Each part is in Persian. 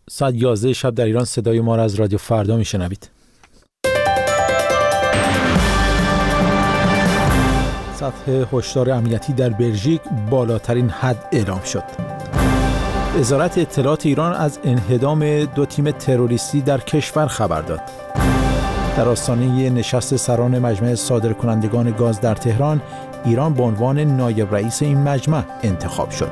ساعت 11 شب در ایران صدای ما را از رادیو فردا میشنوید. سطح هشدار امنیتی در بلژیک بالاترین حد اعلام شد. وزارت اطلاعات ایران از انهدام 2 تیم تروریستی در کشور خبر داد. در آستانه نشست سران مجمع صادرکنندگان گاز در تهران، ایران به عنوان نایب رئیس این مجمع انتخاب شد.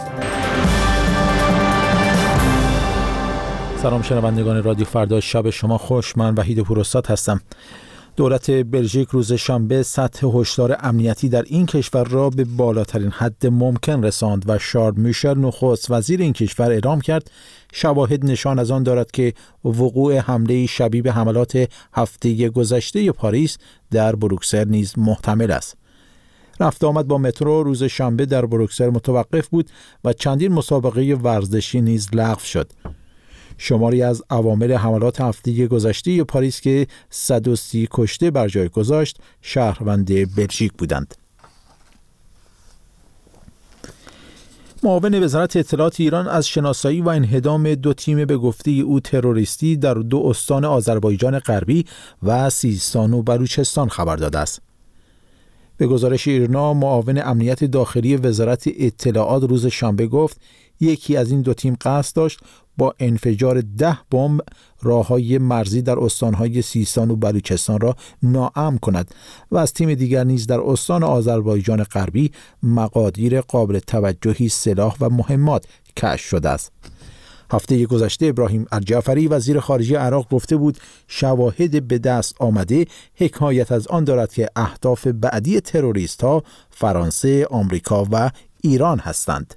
سلام شنوندگان رادیو فردا، شب شما خوش. من وحید پوراستاد هستم. دولت بلژیک روز شنبه سطح هشدار امنیتی در این کشور را به بالاترین حد ممکن رساند و شارل میشل نخست وزیر این کشور اعلام کرد شواهد نشان از آن دارد که وقوع حمله شبیه به حملات هفته گذشته پاریس در بروکسل نیز محتمل است. رفت آمد با مترو روز شنبه در بروکسل متوقف بود و چندین مسابقه ورزشی نیز لغو شد. شماری از عوامل حملات هفته گذشته پاریس که 130 کشته بر جای گذاشت شهروند بلژیک بودند. معاون وزارت اطلاعات ایران از شناسایی و انهدام 2 تیم به گفته او تروریستی در 2 استان آذربایجان غربی و سیستان و بلوچستان خبر داده است. به گزارش ایرنا، معاون امنیت داخلی وزارت اطلاعات روز شنبه گفت یکی از این 2 تیم قصد داشت با انفجار 10 بمب راههای مرزی در استانهای سیستان و بلوچستان را ناامن کند و از تیم دیگر نیز در استان آذربایجان غربی مقادیر قابل توجهی سلاح و مهمات کشف شده است. هفته گذشته ابراهیم الجعفری وزیر خارجه عراق گفته بود شواهد به دست آمده حکایت از آن دارد که اهداف بعدی تروریست‌ها فرانسه، آمریکا و ایران هستند.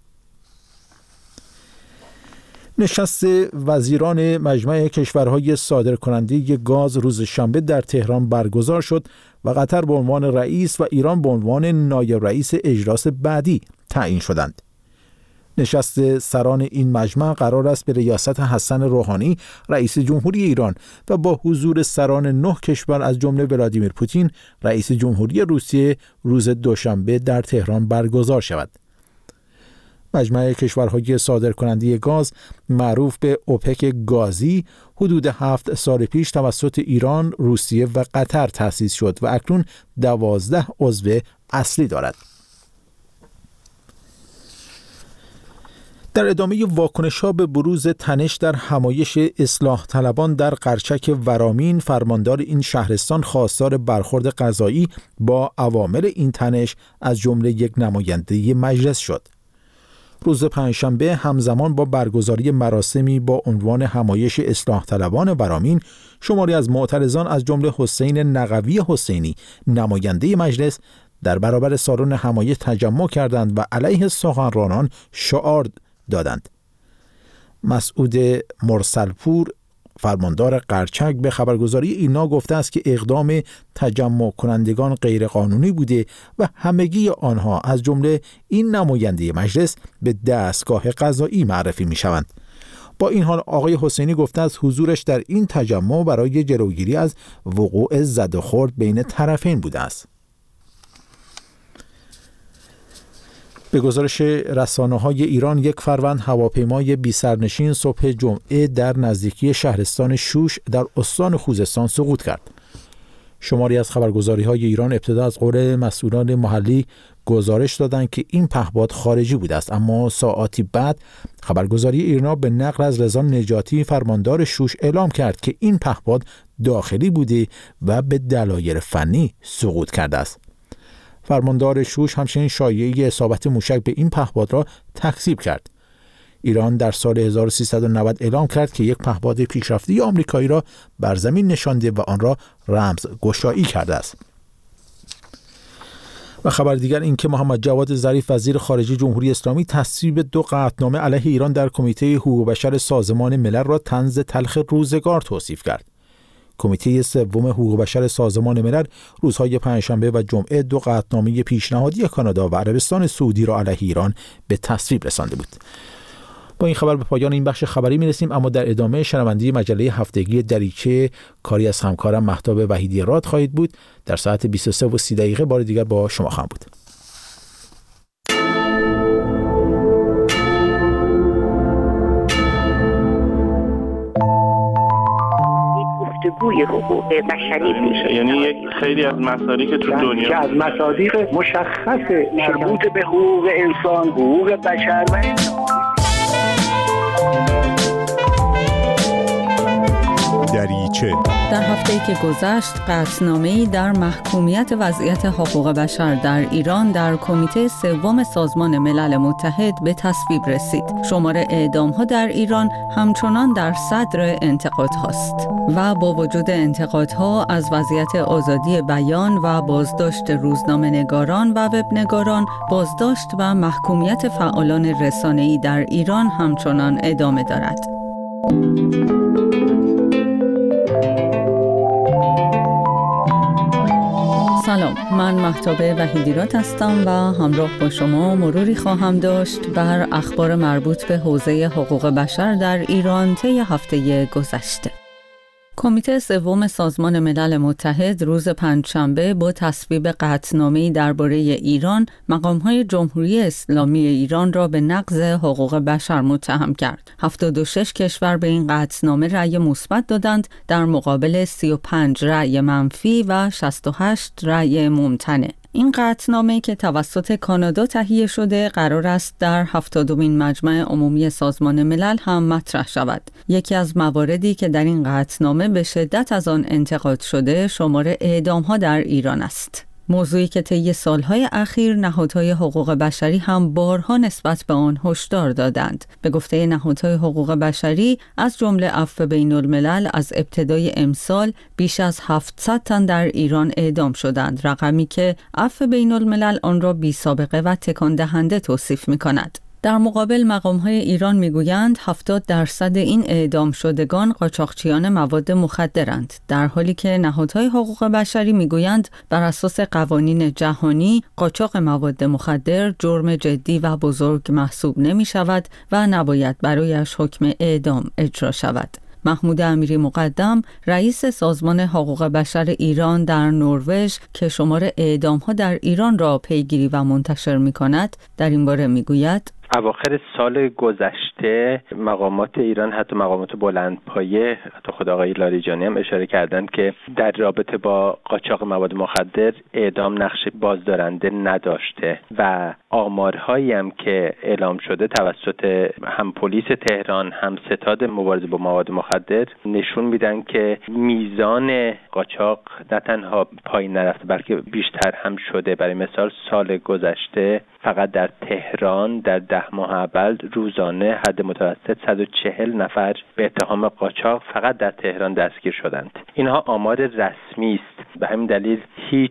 نشست وزیران مجمع کشورهای صادرکننده گاز روز شنبه در تهران برگزار شد و قطر به عنوان رئیس و ایران به عنوان نایب رئیس اجلاس بعدی تعیین شدند. نشست سران این مجمع قرار است به ریاست حسن روحانی رئیس جمهوری ایران و با حضور سران 9 کشور از جمله ولادیمیر پوتین رئیس جمهوری روسیه روز دوشنبه در تهران برگزار شود. مجمع کشورهای صادرکننده گاز معروف به اوپک گازی حدود 7 سال پیش توسط ایران، روسیه و قطر تأسیس شد و اکنون 12 عضو اصلی دارد. در ادامه واکنش‌ها به بروز تنش در همایش اصلاح طلبان در قرچک ورامین، فرماندار این شهرستان خواستار برخورد قضایی با عوامل این تنش از جمله یک نماینده مجلس شد. روز پنجشنبه همزمان با برگزاری مراسمی با عنوان همایش اصلاح طلبان ورامین، شماری از معترضان از جمله حسین نقوی حسینی نماینده مجلس در برابر سالن همایش تجمع کردند و علیه سخنرانان شعار دادند. مسعود مرسلپور فرماندار قرچک به خبرگزاری اینا گفته است که اقدام تجمع کنندگان غیرقانونی بوده و همگی آنها از جمله این نماینده مجلس به دستگاه قضایی معرفی می شوند. با این حال آقای حسینی گفته است حضورش در این تجمع برای جلوگیری از وقوع زد و خورد بین طرفین بوده است. به گزارش رسانه‌های ایران، 1 فروند هواپیمای بی‌سرنشین صبح جمعه در نزدیکی شهرستان شوش در استان خوزستان سقوط کرد. شماری از خبرگزاری‌های ایران ابتدا از قول مسئولان محلی گزارش دادند که این پهپاد خارجی بوده است، اما ساعاتی بعد خبرگزاری ایرنا به نقل از رضا نجاتی فرماندار شوش اعلام کرد که این پهپاد داخلی بوده و به دلایل فنی سقوط کرده است. فرماندار شوش همچنین شایعه اصابت موشک به این پهپاد را تکذیب کرد. ایران در سال 1390 اعلام کرد که یک پهپاد پیشرفته آمریکایی را بر زمین نشانده و آن را رمزگشایی کرده است. و خبر دیگر این که محمد جواد ظریف وزیر خارجه جمهوری اسلامی تصویب 2 قطعنامه علیه ایران در کمیته حقوق بشر سازمان ملل را طنز تلخ روزگار توصیف کرد. کمیته سوم حقوق بشر سازمان ملل روزهای پنجشنبه و جمعه 2 قطعنامه پیشنهادی کانادا و عربستان سعودی را علیه ایران به تصویب رسانده بود. با این خبر به پایان این بخش خبری میرسیم، اما در ادامه شنوندگی مجله هفتگی دریچه کاری از همکارم مهتاب وحیدی راد خواهید بود. در ساعت 23:30 بار دیگر با شما خواهم بود. الگوی حقوق بشری میشه. یعنی یک خیلی از مصادیق که تو دنیا که از مصادیق مشخص مربوط به حقوق انسان، حقوق بشر و دریچه. در هفته‌ای که گذشت قطعنامه‌ای در محکومیت وضعیت حقوق بشر در ایران در کمیته سوم سازمان ملل متحد به تصویب رسید. شمار اعدام‌ها در ایران همچنان در صدر انتقادهاست و با وجود انتقادها از وضعیت آزادی بیان و بازداشت روزنامه‌نگاران و وبنگاران، بازداشت و محکومیت فعالان رسانه‌ای در ایران همچنان ادامه دارد. سلام، من مهتاب وحیدیراد هستم و همراه با شما مروری خواهم داشت بر اخبار مربوط به حوزه حقوق بشر در ایران طی هفته گذشته. کمیته سوم سازمان ملل متحد روز پنجشنبه با تصویب قطعنامه‌ای درباره ایران، مقام‌های جمهوری اسلامی ایران را به نقض حقوق بشر متهم کرد. 76 کشور به این قطعنامه رأی مثبت دادند در مقابل 35 رأی منفی و 68 رأی ممتنع. این قطعنامه که توسط کانادا تهیه شده قرار است در 70مین مجمع عمومی سازمان ملل هم مطرح شود. یکی از مواردی که در این قطعنامه به شدت از آن انتقاد شده شمار اعدام‌ها در ایران است. موضوعی که طی سالهای اخیر نهادهای حقوق بشری هم بارها نسبت به آن هشدار دادند. به گفته نهادهای حقوق بشری از جمله عفو بین‌الملل از ابتدای امسال بیش از 700 تن در ایران اعدام شدند، رقمی که عفو بین‌الملل آن را بی‌سابقه و تکان دهنده توصیف می‌کند. در مقابل مقام‌های ایران می‌گویند 70% این اعدام شدگان قاچاقچیان مواد مخدرند، در حالی که نهادهای حقوق بشری می‌گویند بر اساس قوانین جهانی قاچاق مواد مخدر جرم جدی و بزرگ محسوب نمی‌شود و نباید برایش حکم اعدام اجرا شود. محمود امیری مقدم، رئیس سازمان حقوق بشر ایران در نروژ که شمار اعدام‌ها در ایران را پیگیری و منتشر می‌کند، در این باره می‌گوید: اواخر سال گذشته مقامات ایران، حتی مقامات بلندپایه، حتی خود آقای لاریجانی هم اشاره کردند که در رابطه با قاچاق مواد مخدر اعدام نقش بازدارنده نداشته و آمارهایی هم که اعلام شده توسط هم پلیس تهران هم ستاد مبارزه با مواد مخدر نشون میدن که میزان قاچاق نه تنها پایین نرفته بلکه بیشتر هم شده. برای مثال سال گذشته فقط در تهران در 10 ماه اول روزانه حد متوسط 140 نفر به اتهام قاچاق فقط در تهران دستگیر شدند. اینها آمار رسمی است. به همین دلیل هیچ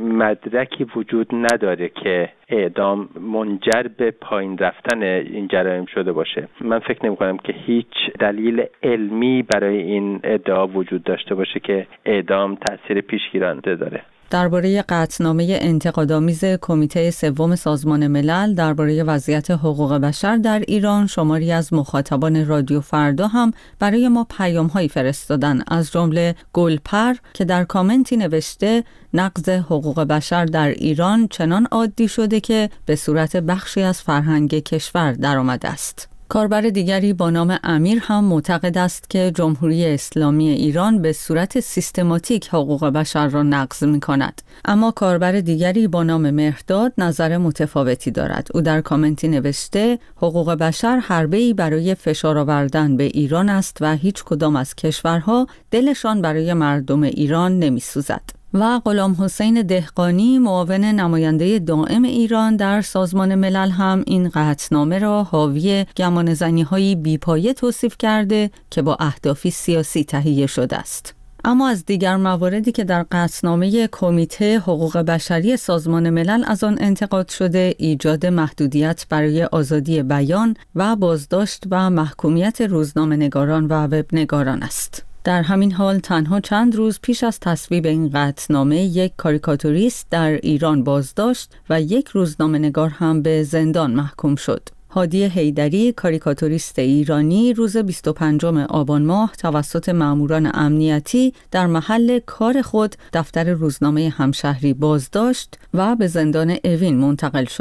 مدرکی وجود نداره که اعدام منجر به پایین رفتن این جرایم شده باشه. من فکر نمی کنم که هیچ دلیل علمی برای این ادعا وجود داشته باشه که اعدام تأثیر پیشگیرنده داره. درباره قطعنامه انتقادآمیز کمیته سوم سازمان ملل درباره وضعیت حقوق بشر در ایران، شماری از مخاطبان رادیو فردا هم برای ما پیام‌هایی فرستادن، از جمله گلپر که در کامنتی نوشته نقض حقوق بشر در ایران چنان عادی شده که به صورت بخشی از فرهنگ کشور درآمده است. کاربر دیگری با نام امیر هم معتقد است که جمهوری اسلامی ایران به صورت سیستماتیک حقوق بشر را نقض می کند. اما کاربر دیگری با نام مهرداد نظر متفاوتی دارد. او در کامنتی نوشته حقوق بشر حربه‌ای برای فشار آوردن به ایران است و هیچ کدام از کشورها دلشان برای مردم ایران نمی سوزد. و غلام حسین دهقانی، معاون نماینده دائم ایران در سازمان ملل، هم این قطعنامه را حاوی گمانه‌زنی‌های بی‌پایه توصیف کرده که با اهدافی سیاسی تهیه شده است. اما از دیگر مواردی که در قطعنامه کمیته حقوق بشری سازمان ملل از آن انتقاد شده، ایجاد محدودیت برای آزادی بیان و بازداشت و محکومیت روزنامه‌نگاران و وبنگاران است. در همین حال تنها چند روز پیش از تصویب این قطعنامه یک کاریکاتوریست در ایران بازداشت و یک روزنامه‌نگار هم به زندان محکوم شد. هادی حیدری، کاریکاتوریست ایرانی، روز 25 آبان ماه توسط ماموران امنیتی در محل کار خود دفتر روزنامه همشهری بازداشت و به زندان اوین منتقل شده.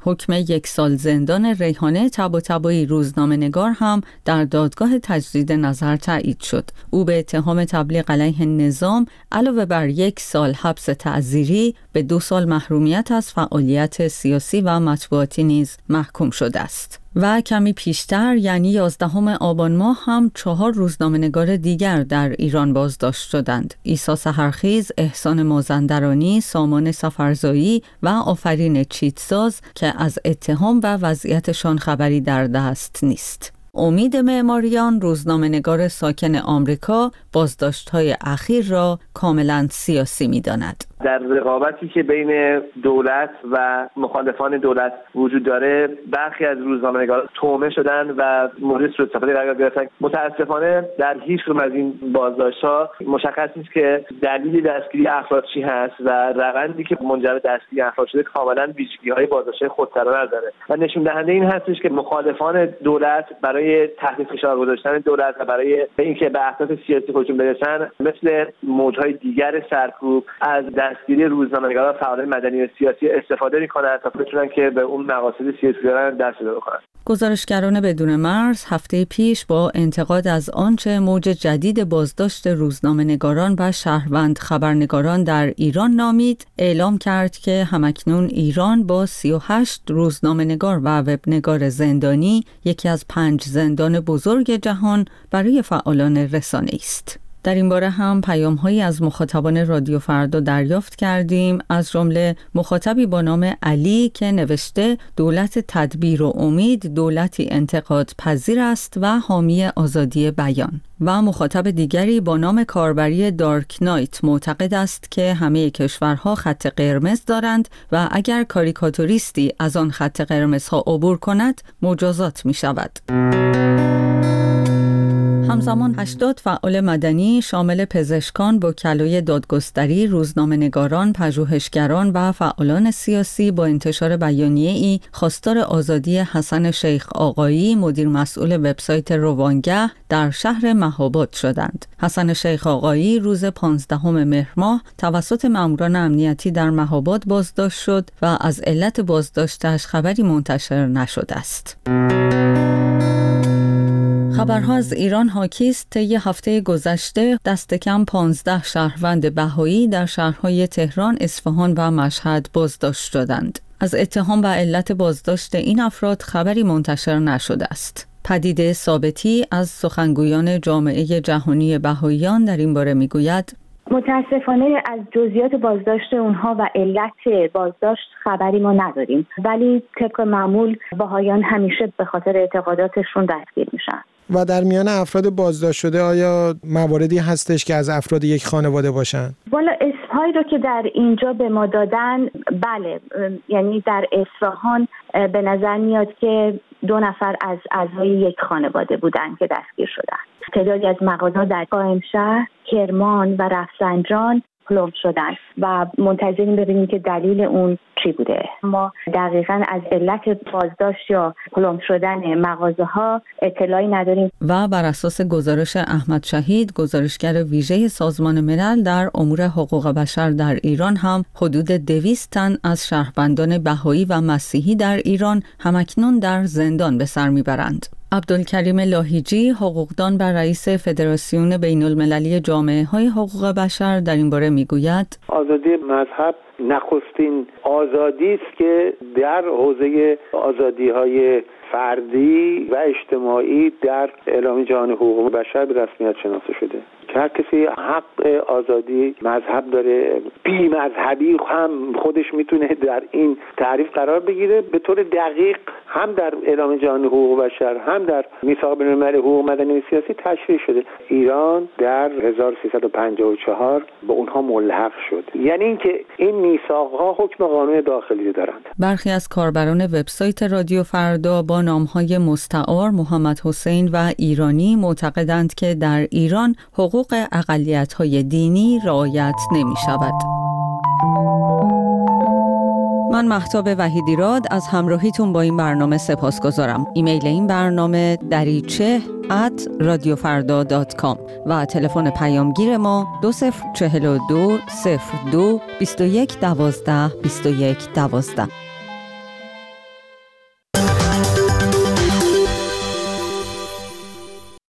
حکم 1 سال زندان ریحانه طباطبایی روزنامه‌نگار هم در دادگاه تجدید نظر تایید شد. او به اتهام تبلیغ علیه نظام علاوه بر 1 سال حبس تعزیری به 2 سال محرومیت از فعالیت سیاسی و مطبوعاتی نیز محکوم شده است. و کمی پیشتر یعنی 11 آبان ماه هم 4 روزنامه‌نگار دیگر در ایران بازداشت شدند. عیسی سحرخیز، احسان مازندرانی، سامان سفرزایی و آفرین چیتساز که از اتهام و وضعیتشان خبری در دست نیست. امید معماریان، روزنامه‌نگار ساکن آمریکا، بازداشت‌های اخیر را کاملاً سیاسی می‌داند. در رقابتی که بین دولت و مخالفان دولت وجود داره، برخی از روزنامه‌نگاران تومه شدن و مورد سوء استفاده قرار گرفتن. متأسفانه در هیچ کدوم از این بازداشت‌ها مشخص نیست که دلیل دستگیری افراد چی هست و روندی که منجر به دستگیری افراد شده کاملاً ویژگی‌های بازداشت خودسرانه داره و نشون دهنده این هستش که مخالفان دولت برای تحت فشار گذاشتن دولت و برای اینکه به اهداف سیاسی خودشون برسن، مثل موج‌های دیگر سرکوب از دستگیری روزنامه‌نگاران و فعالان مدنی و سیاسی استفاده می‌کنند تا بتونن که به اون مقاصد سیاسی دارن دست پیدا بکنن. گزارشگران بدون مرز هفته پیش با انتقاد از آنچه موج جدید بازداشت روزنامه‌نگاران و شهروند خبرنگاران در ایران نامید، اعلام کرد که همکنون ایران با 38 روزنامه‌نگار و وبنگار زندانی یکی از 5 زندان بزرگ جهان برای فعالان رسانه‌ای است. در این باره هم پیام‌هایی از مخاطبان رادیو فردا دریافت کردیم، از جمله مخاطبی با نام علی که نوشته دولت تدبیر و امید دولتی انتقاد پذیر است و حامی آزادی بیان، و مخاطب دیگری با نام کاربری دارک نایت معتقد است که همه کشورها خط قرمز دارند و اگر کاریکاتوریستی از آن خط قرمزها عبور کند مجازات می شود. همزمان 80 فعال مدنی شامل پزشکان، وکلای دادگستری، روزنامه‌نگاران، پژوهشگران و فعالان سیاسی با انتشار بیانیه‌ای خواستار آزادی حسن شیخ آقایی، مدیر مسئول وبسایت روانگه در شهر مهاباد شدند. حسن شیخ آقایی روز 15 مهر ماه توسط ماموران امنیتی در مهاباد بازداشت شد و از علت بازداشتش خبری منتشر نشده است. خبرها از ایران حاکی است. طی هفته گذشته دست کم 15 شهروند بهایی در شهرهای تهران، اصفهان و مشهد بازداشت شدند. از اتهام و علت بازداشت این افراد خبری منتشر نشده است. پدیده ثابتی از سخنگویان جامعه جهانی بهاییان در این باره میگوید: متاسفانه از جزئیات بازداشت اونها و علت بازداشت خبری ما نداریم، ولی طبق معمول بهاییان همیشه به خاطر اعتقاداتشون دستگیر میشن. و در میان افراد بازداشت شده آیا مواردی هستش که از افراد یک خانواده باشن؟ والا اسمهایی رو که در اینجا به ما دادن، بله، یعنی در اصفهان به نظر میاد که 2 نفر از اعضای یک خانواده بودن که دستگیر شدن. تعدادی از مغازه‌ها در قائمشهر، کرمان و رفسنجان پلم شدن و منتظریم ببینیم که دلیل اون چی بوده. ما دقیقاً از علت بازداشت یا پلم شدن مغازه‌ها اطلاعی نداریم. و بر اساس گزارش احمد شهید، گزارشگر ویژه سازمان ملل در امور حقوق بشر در ایران، هم حدود 200 تن از شهروندان بهایی و مسیحی در ایران همکنون در زندان به سر میبرند. عبدالکریم لاهیجی، حقوقدان و رئیس فدراسیون بین المللی جامعه های حقوق بشر، در این باره میگوید: آزادی مذهب نخستین آزادی است که در حوزه آزادی‌های فردی و اجتماعی در اعلامیه جهانی حقوق بشر به رسمیت شناخته شده. که هر کسی حق آزادی مذهب داره. بی مذهبی هم خودش میتونه در این تعریف قرار بگیره. به طور دقیق هم در اعلامیه جهانی حقوق بشر هم در میثاق بین‌المللی حقوق مدنی و سیاسی تشریح شده. ایران در 1354 به اونها ملحق شد. یعنی اینکه این میثاق‌ها حکم قانون داخلی دارند. برخی از کاربران وبسایت رادیو فردا با نام‌های مستعار محمد حسین و ایرانی معتقدند که در ایران حقوق اقلیت‌های دینی رعایت نمی‌شود. من مهتاب وحیدیراد از همراهیتون با این برنامه سپاسگزارم. ایمیل این برنامه dariche@radiofarda.com و تلفن پیامگیر ما 2042 02 21 12 21 12.